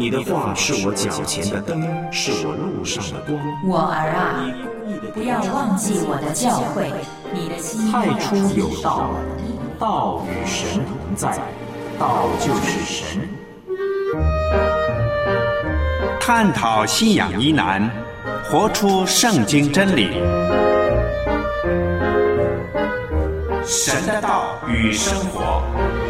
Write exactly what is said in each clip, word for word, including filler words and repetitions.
你的话是我脚前的灯，是我路上的光。 我儿啊，不要忘记我的教诲，你的心太初有道，道与神同在，道就是神。 探讨信仰疑难，活出圣经真理。神的道与生活。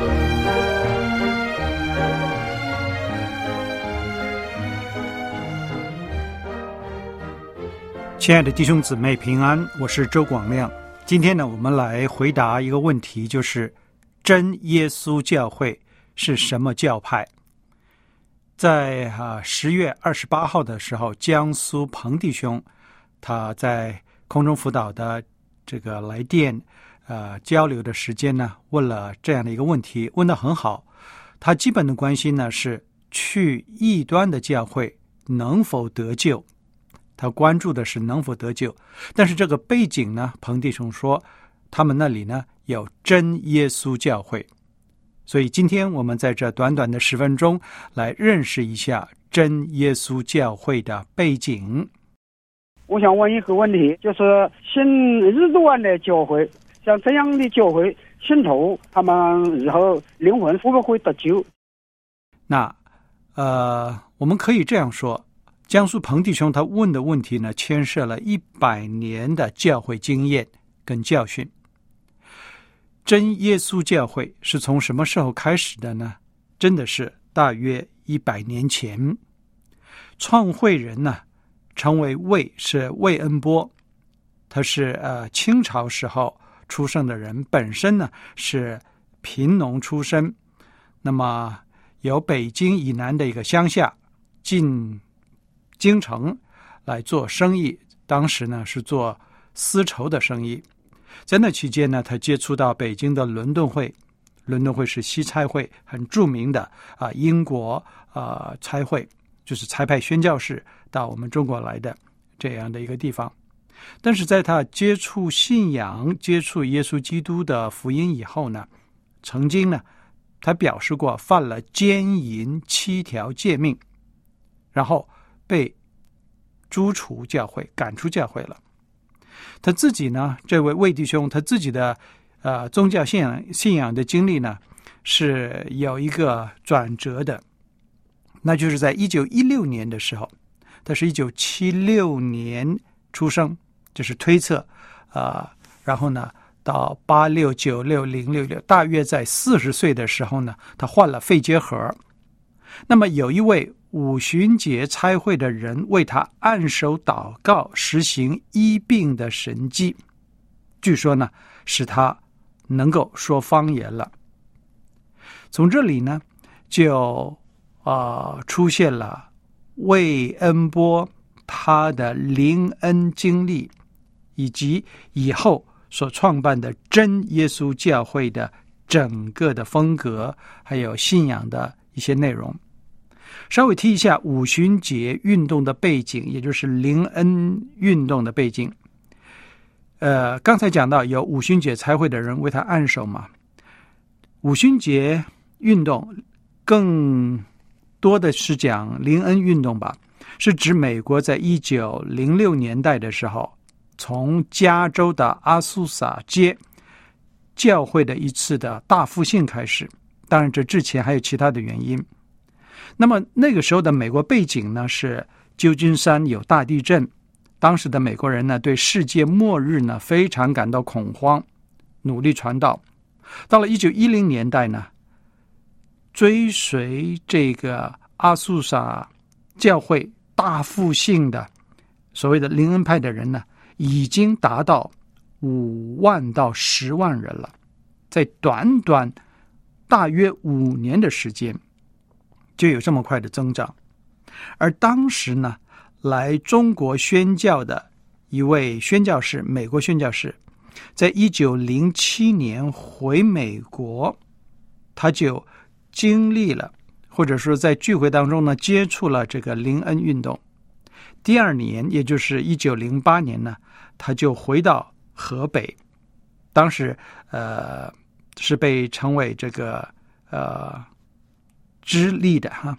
亲爱的弟兄姊妹平安，我是周广亮。今天呢，我们来回答一个问题，就是真耶稣教会是什么教派？在啊十月二十八号的时候，江苏彭弟兄他在空中辅导的这个来电呃交流的时间呢，问了这样的一个问题，问得很好。他基本的关心呢是去异端的教会能否得救。他关注的是能否得救，但是这个背景呢，彭弟兄说他们那里呢有真耶稣教会，所以今天我们在这短短的十分钟来认识一下真耶稣教会的背景。 我想问一个问题，就是信异端的教会，像这样的教会信徒，他们日后灵魂会不会得救？ 那呃，我们可以这样说，江苏彭弟兄他问的问题呢，牵涉了一百年的教会经验跟教训。真耶稣教会是从什么时候开始的呢？真的是大约一百年前。创会人呢，称为魏，是魏恩波，他是呃清朝时候出生的人，本身呢是贫农出身，那么由北京以南的一个乡下进京城来做生意，当时呢是做丝绸的生意。在那期间呢，他接触到北京的伦敦会，伦敦会是西差会，很著名的啊英国啊差会，就是差派宣教士到我们中国来的这样的一个地方。但是在他接触信仰、接触耶稣基督的福音以后呢，曾经呢他表示过犯了奸淫七条诫命，然后被逐出教会，赶出教会了。他自己呢，这位魏弟兄，他自己的呃宗教信仰信仰的经历呢，是有一个转折的，那就是在一九一六年的时候，他是一九七六年出生，就是推测啊、呃，然后呢，到八六九六零六六，大约在四十岁的时候呢，他患了肺结核。那么有一位五旬节差会的人为他按手祷告，实行医病的神迹，据说呢使他能够说方言了。从这里呢就啊、呃、出现了魏恩波他的灵恩经历，以及以后所创办的真耶稣教会的整个的风格，还有信仰的一些内容。稍微提一下五旬节运动的背景，也就是灵恩运动的背景。呃，刚才讲到有五旬节差会的人为他按手嘛。五旬节运动更多的是讲灵恩运动吧，是指美国在一九零六年代的时候，从加州的阿苏萨街教会的一次的大复兴开始。当然这之前还有其他的原因。那么那个时候的美国背景呢，是旧金山有大地震，当时的美国人呢对世界末日呢非常感到恐慌，努力传道。到了一九一零年代呢，追随这个阿苏萨教会大复兴的所谓的灵恩派的人呢，已经达到五万到十万人了，在短短大约五年的时间就有这么快的增长。而当时呢，来中国宣教的一位宣教士，美国宣教士，在一九零七年回美国，他就经历了，或者说在聚会当中呢，接触了这个灵恩运动。第二年，也就是一九零八年呢，他就回到河北，当时呃是被称为这个呃支立的哈，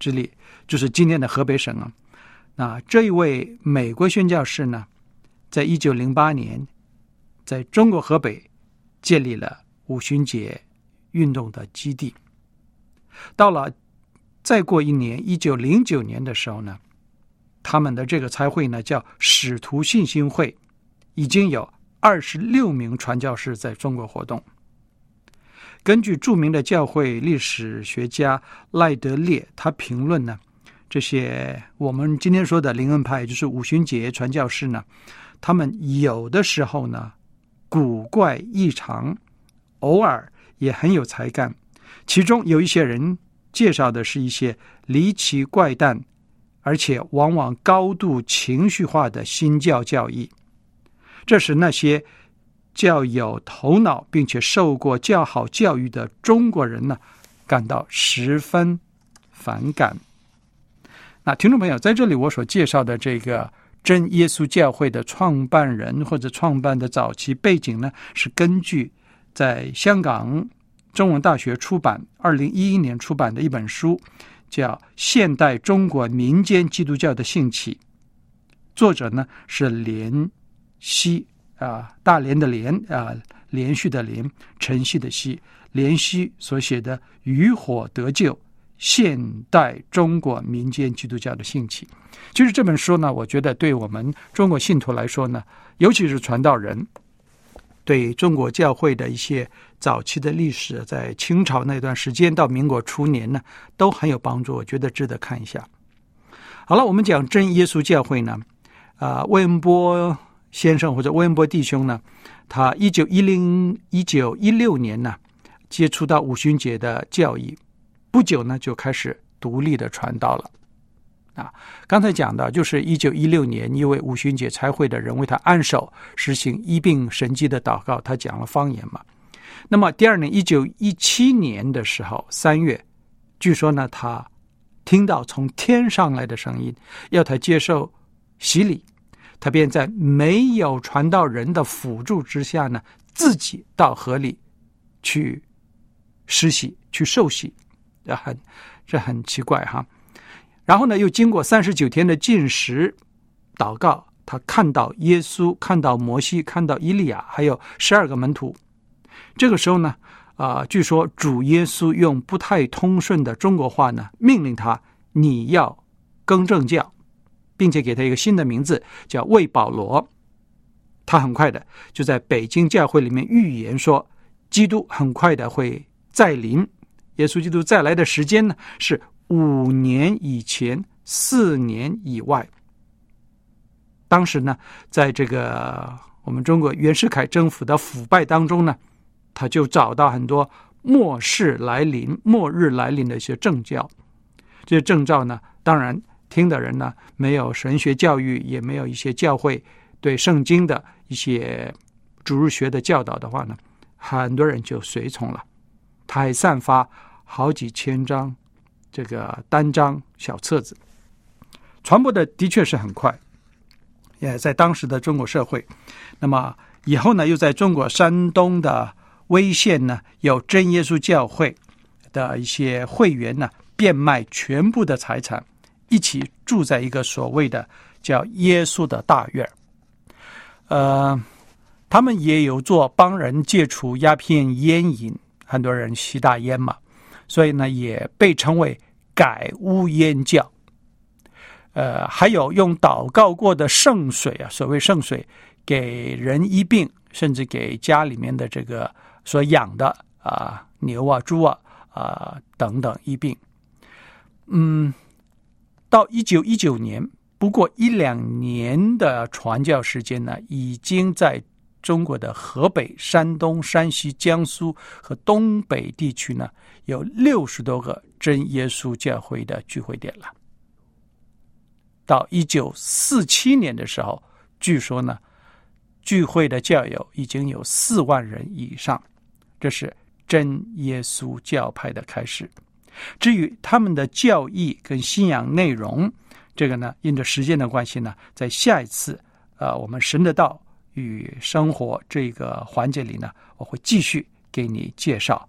之力，就是今天的河北省啊。那这一位美国宣教士呢，在一九零八年在中国河北建立了五旬节运动的基地。到了再过一年一九零九年的时候呢，他们的这个差会呢叫使徒信心会，已经有二十六名传教士在中国活动。根据著名的教会历史学家赖德烈，他评论呢，这些我们今天说的灵恩派，就是五旬节传教士呢，他们有的时候呢古怪异常，偶尔也很有才干。其中有一些人介绍的是一些离奇怪诞，而且往往高度情绪化的新教教义，这使那些较有头脑并且受过较好教育的中国人呢感到十分反感。那听众朋友，在这里我所介绍的这个真耶稣教会的创办人或者创办的早期背景呢，是根据在香港中文大学出版二零一一年出版的一本书，叫《现代中国民间基督教的兴起》，作者呢是连希啊，大连的连啊，连续的连，晨曦的曦，连希所写的《渔火得救：现代中国民间基督教的兴起》。就是这本书呢，我觉得对我们中国信徒来说呢，尤其是传道人，对中国教会的一些早期的历史，在清朝那段时间到民国初年呢，都很有帮助，我觉得值得看一下。好了，我们讲真耶稣教会呢，啊、呃，魏恩波先生或者魏恩波弟兄呢，他一九一零一九一六年呢，接触到五旬节的教义，不久呢就开始独立的传道了。啊，刚才讲的就是一九一六年一位五旬节差会的人为他按手实行医病神迹的祷告，他讲了方言嘛。那么第二年一九一七年的时候三月，据说呢他听到从天上来的声音，要他接受洗礼，他便在没有传道人的辅助之下呢，自己到河里去施洗去受洗，这很这很奇怪哈。然后呢，又经过三十九天的禁食祷告，他看到耶稣，看到摩西，看到以利亚，还有十二个门徒。这个时候呢，啊、呃，据说主耶稣用不太通顺的中国话呢，命令他你要更正教，并且给他一个新的名字，叫魏保罗。他很快的就在北京教会里面预言说，基督很快的会再临，耶稣基督再来的时间呢是五年以前，四年以外。当时呢，在这个我们中国袁世凯政府的腐败当中呢，他就找到很多末世来临、末日来临的一些征兆。这些征兆呢，当然听的人呢，没有神学教育，也没有一些教会对圣经的一些主日学的教导的话呢，很多人就随从了。他还散发好几千张这个单张小册子，传播的的确是很快，也在当时的中国社会。那么以后呢，又在中国山东的威县呢，有真耶稣教会的一些会员呢，变卖全部的财产，一起住在一个所谓的叫耶稣的大院。呃，他们也有做帮人戒除鸦片烟瘾，很多人吸大烟嘛，所以呢，也被称为改污烟教。呃，还有用祷告过的圣水啊，所谓圣水，给人医病，甚至给家里面的这个所养的啊牛啊、猪啊啊等等医病。嗯，到一九一九年，不过一两年的传教时间呢，已经在中国的河北、山东、山西、江苏和东北地区呢，有六十多个真耶稣教会的聚会点了。到一九四七年的时候，据说呢，聚会的教友已经有四万人以上，这是真耶稣教派的开始。至于他们的教义跟信仰内容，这个呢，因着时间的关系呢，在下一次呃，我们神的道与生活这个环节里呢，我会继续给你介绍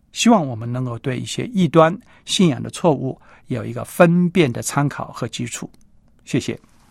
希望我们能够对一些异端信仰的错误有一个分辨的参考和基础。谢谢。